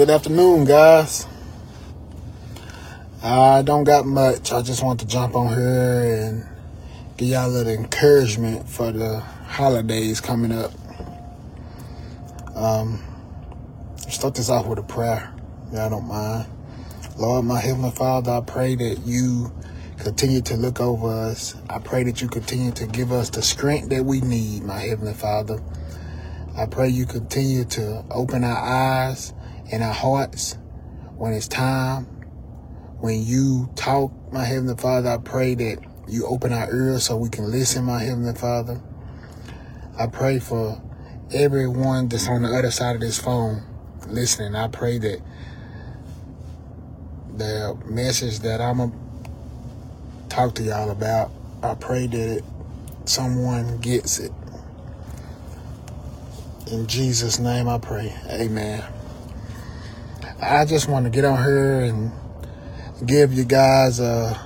Good afternoon, guys. I don't got much. I just want to jump on here and give y'all a little encouragement for the holidays coming up. Start this off with a prayer, if y'all don't mind. Lord, my Heavenly Father, I pray that you continue to look over us. I pray that you continue to give us the strength that we need, my Heavenly Father. I pray you continue to open our eyes and our hearts when it's time. When you talk, my Heavenly Father, I pray that you open our ears so we can listen, my Heavenly Father. I pray for everyone that's on the other side of this phone listening. I pray that the message that I'm going to talk to y'all about, I pray that someone gets it. In Jesus' name I pray. Amen. I just want to get on here and give you guys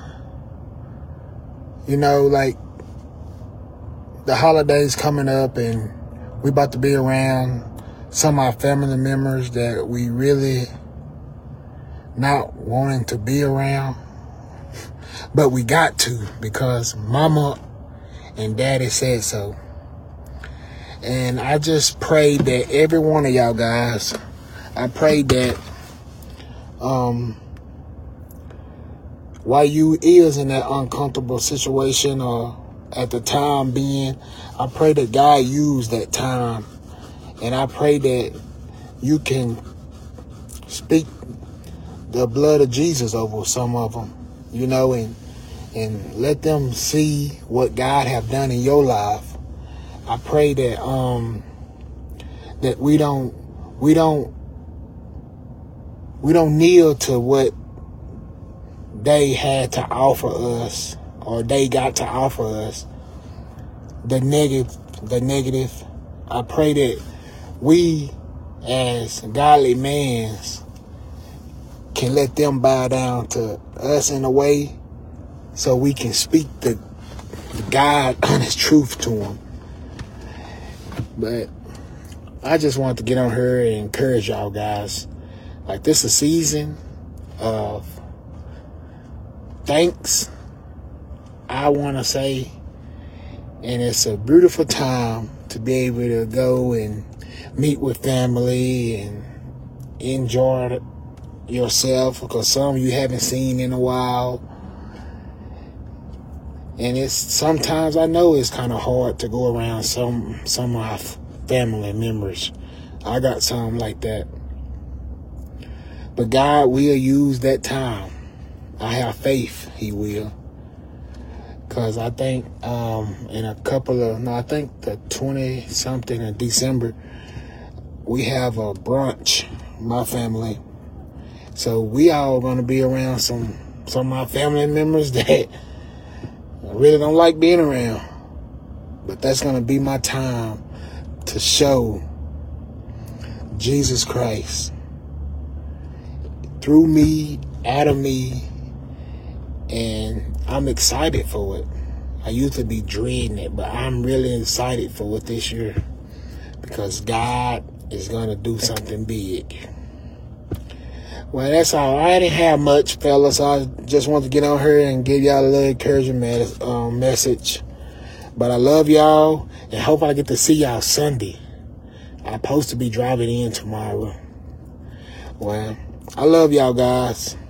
like the holidays coming up, and we about to be around some of our family members that we really not wanting to be around, but we got to because mama and daddy said so. And I just pray that every one of y'all guys, I pray that while you is in that uncomfortable situation or at the time being, I pray that God use that time. And I pray that you can speak the blood of Jesus over some of them, and let them see what God have done in your life. I pray that that we don't kneel to what they had to offer us, or they got to offer us, the negative. I pray that we as godly men can let them bow down to us in a way so we can speak the God honest truth to them. But I just want to get on here and encourage y'all guys. Like, this is a season of thanks, I want to say. And it's a beautiful time to be able to go and meet with family and enjoy yourself, because some of you haven't seen in a while. And it's sometimes, I know it's kind of hard to go around some of my family members. I got some like that. But God will use that time. I have faith He will. Because I think in a couple of, I think the 20-something of December, we have a brunch, my family. So we all going to be around some of my family members that I really don't like being around. But that's going to be my time to show Jesus Christ through me, out of me, and I'm excited for it. I used to be dreading it, but I'm really excited for it this year because God is going to do something big. Well, that's all. I didn't have much, fellas. I just wanted to get on here and give y'all a little encouragement message. But I love y'all and hope I get to see y'all Sunday. I'm supposed to be driving in tomorrow. Well, I love y'all guys.